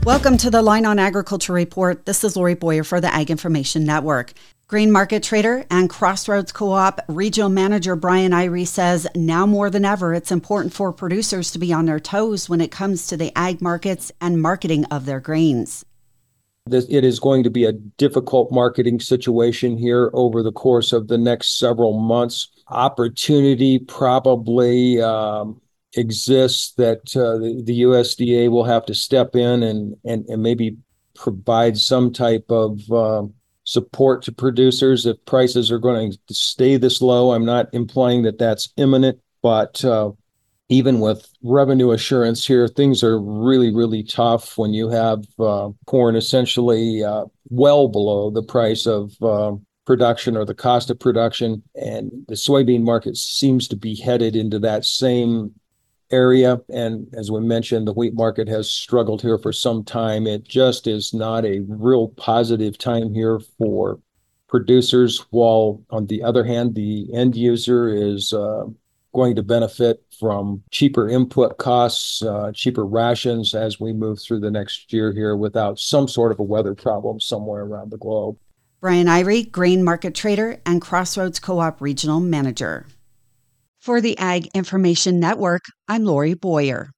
Welcome to the Line on Agriculture Report. This is Lori Boyer for the Ag Information Network. Grain market trader and Crossroads Co-op Regional Manager Brian Irie says now more than ever it's important for producers to be on their toes when it comes to the ag markets and marketing of their grains. It is going to be a difficult marketing situation here over the course of the next several months. Opportunity probably exists that the USDA will have to step in and maybe provide some type of support to producers if prices are going to stay this low. I'm not implying that that's imminent, but even with revenue assurance here, things are really, really tough when you have corn essentially well below the price of production or the cost of production. And the soybean market seems to be headed into that same area. And as we mentioned, the wheat market has struggled here for some time. It just is not a real positive time here for producers, while on the other hand, the end user is going to benefit from cheaper input costs, cheaper rations as we move through the next year here without some sort of a weather problem somewhere around the globe. Brian Irie, grain market trader and Crossroads Co-op Regional Manager. For the Ag Information Network, I'm Lori Boyer.